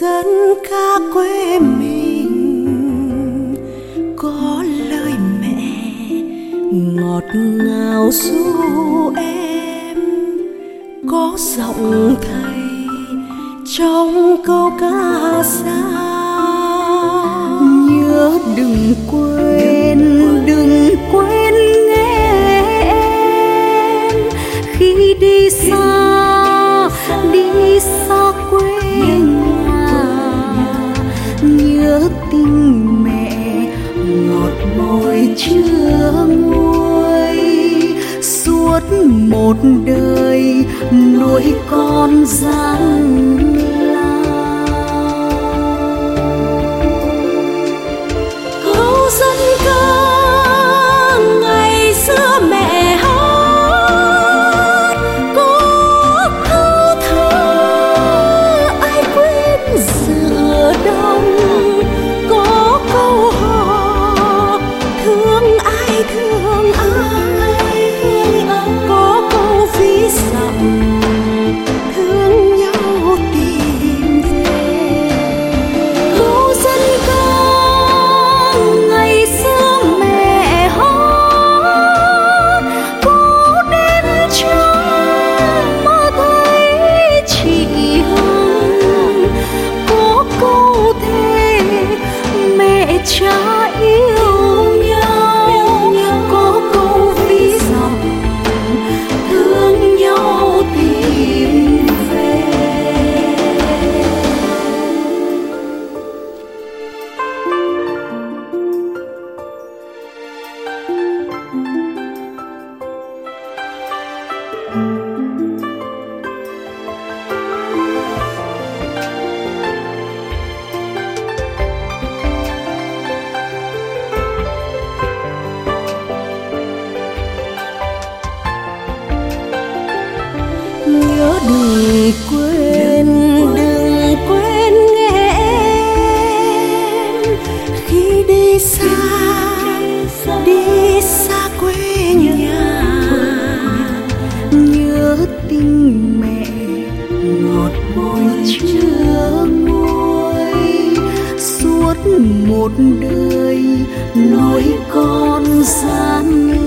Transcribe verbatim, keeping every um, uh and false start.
dân ca quê mình có lời mẹ ngọt ngào ru em, có giọng thầy trong câu ca dao. Nhớ đừng quên, đừng quên nghe em khi đi xa, đi xa quê nhà. Nhớ tình mẹ ngọt môi chưa nguôi, suốt một đời nuôi con gian cha yêu nhau, có câu ví dặm thương nhau tìm về. Nhớ đừng quên, đừng quên nghe em khi đi xa, đi xa quê nhà. Nhớ tình mẹ ngọt môi chưa nguôi, suốt một đời nuôi con gian